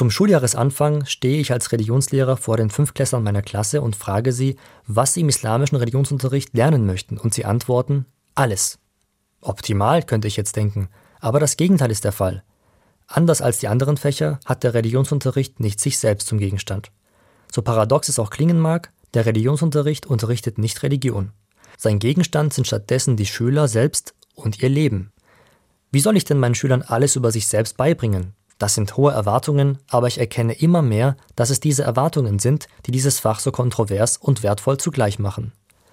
Zum Schuljahresanfang stehe ich als Religionslehrer vor den 5-Klässlern meiner Klasse und frage sie, was sie im islamischen Religionsunterricht lernen möchten, und sie antworten: alles. Optimal, könnte ich jetzt denken, aber das Gegenteil ist der Fall. Anders als die anderen Fächer hat der Religionsunterricht nicht sich selbst zum Gegenstand. So paradox es auch klingen mag, der Religionsunterricht unterrichtet nicht Religion. Sein Gegenstand sind stattdessen die Schüler selbst und ihr Leben. Wie soll ich denn meinen Schülern alles über sich selbst beibringen? Das sind hohe Erwartungen, aber ich erkenne immer mehr, dass es diese Erwartungen sind, die dieses Fach so kontrovers und wertvoll zugleich machen.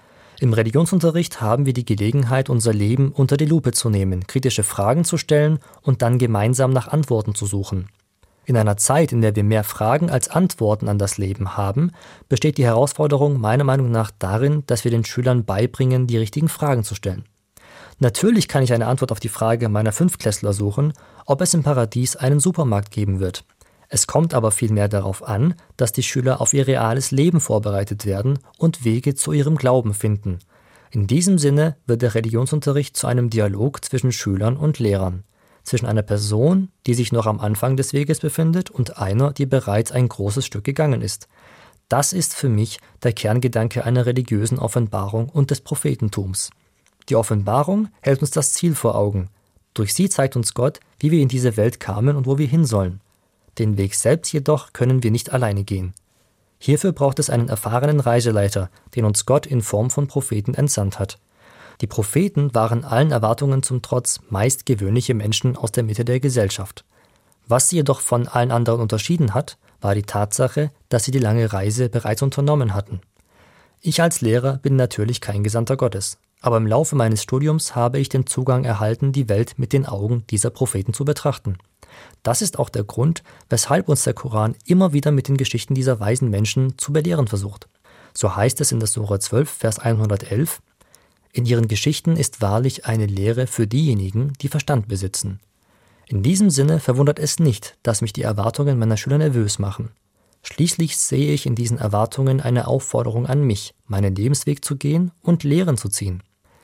Im Religionsunterricht haben wir die Gelegenheit, unser Leben unter die Lupe zu nehmen, kritische Fragen zu stellen und dann gemeinsam nach Antworten zu suchen. In einer Zeit, in der wir mehr Fragen als Antworten an das Leben haben, besteht die Herausforderung meiner Meinung nach darin, dass wir den Schülern beibringen, die richtigen Fragen zu stellen. Natürlich kann ich eine Antwort auf die Frage meiner 5-Klässler suchen, ob es im Paradies einen Supermarkt geben wird. Es kommt aber vielmehr darauf an, dass die Schüler auf ihr reales Leben vorbereitet werden und Wege zu ihrem Glauben finden. In diesem Sinne wird der Religionsunterricht zu einem Dialog zwischen Schülern und Lehrern, zwischen einer Person, die sich noch am Anfang des Weges befindet, und einer, die bereits ein großes Stück gegangen ist. Das ist für mich der Kerngedanke einer religiösen Offenbarung und des Prophetentums. Die Offenbarung hält uns das Ziel vor Augen. Durch sie zeigt uns Gott, wie wir in diese Welt kamen und wo wir hin sollen. Den Weg selbst jedoch können wir nicht alleine gehen. Hierfür braucht es einen erfahrenen Reiseleiter, den uns Gott in Form von Propheten entsandt hat. Die Propheten waren allen Erwartungen zum Trotz meist gewöhnliche Menschen aus der Mitte der Gesellschaft. Was sie jedoch von allen anderen unterschieden hat, war die Tatsache, dass sie die lange Reise bereits unternommen hatten. Ich als Lehrer bin natürlich kein Gesandter Gottes. Aber im Laufe meines Studiums habe ich den Zugang erhalten, die Welt mit den Augen dieser Propheten zu betrachten. Das ist auch der Grund, weshalb uns der Koran immer wieder mit den Geschichten dieser weisen Menschen zu belehren versucht. So heißt es in der Sura 12, Vers 111: In ihren Geschichten ist wahrlich eine Lehre für diejenigen, die Verstand besitzen. In diesem Sinne verwundert es nicht, dass mich die Erwartungen meiner Schüler nervös machen. Schließlich sehe ich in diesen Erwartungen eine Aufforderung an mich, meinen Lebensweg zu gehen und Lehren zu ziehen.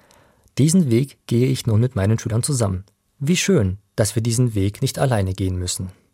Diesen Weg gehe ich nun mit meinen Schülern zusammen. Wie schön, dass wir diesen Weg nicht alleine gehen müssen.